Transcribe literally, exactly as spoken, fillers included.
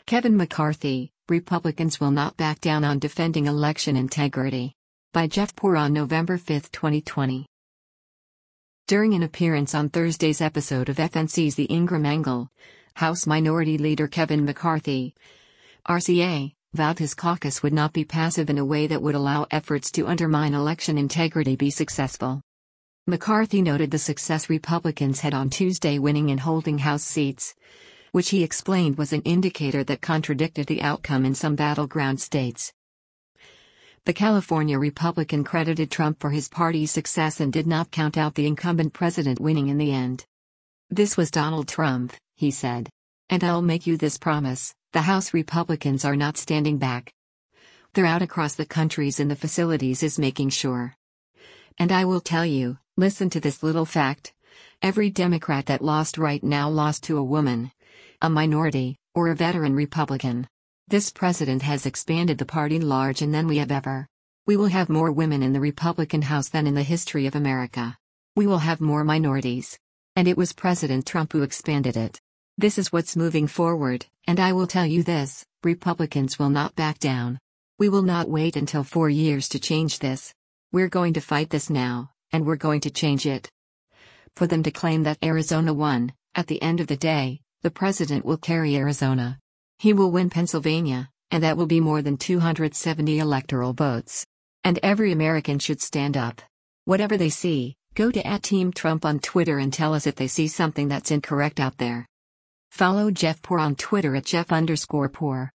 Kevin McCarthy, Republicans will not back down on defending election integrity. By Jeff Poor on November fifth, twenty twenty. During an appearance on Thursday's episode of F N C's The Ingraham Angle, House Minority Leader Kevin McCarthy, R C A, vowed his caucus would not be passive in a way that would allow efforts to undermine election integrity be successful. McCarthy noted the success Republicans had on Tuesday winning and holding House seats, which he explained was an indicator that contradicted the outcome in some battleground states. The California Republican credited Trump for his party's success and did not count out the incumbent president winning in the end. "This was Donald Trump," he said. "And I'll make you this promise, the House Republicans are not standing back. They're out across the countries and the facilities is making sure. And I will tell you, listen to this little fact, every Democrat that lost right now lost to a woman, a minority, or a veteran Republican. This president has expanded the party larger than we have ever. We will have more women in the Republican House than in the history of America. We will have more minorities. And it was President Trump who expanded it. This is what's moving forward, and I will tell you this, Republicans will not back down. We will not wait until four years to change this. We're going to fight this now, and we're going to change it." For them to claim that Arizona won, at the end of the day, the president will carry Arizona. He will win Pennsylvania, and that will be more than two hundred seventy electoral votes. And every American should stand up. Whatever they see, go to at Team Trump on Twitter and tell us if they see something that's incorrect out there. Follow Jeff Poor on Twitter at Jeff underscore Poor.